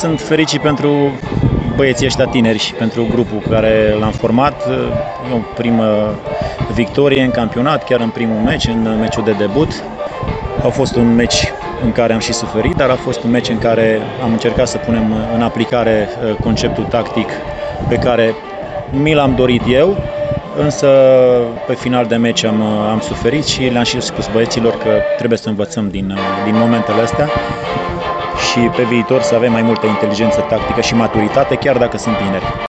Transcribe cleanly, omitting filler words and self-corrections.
sunt fericit pentru băieții ăștia tineri și pentru grupul care l-am format. E o primă victorie în campionat, chiar în primul meci, în meciul de debut. A fost un meci în care am și suferit, dar a fost un meci în care am încercat să punem în aplicare conceptul tactic pe care mi l-am dorit eu, însă pe final de meci am suferit și le-am și spus băieților că trebuie să învățăm din momentele astea și pe viitor să avem mai multă inteligență tactică și maturitate, chiar dacă sunt tineri.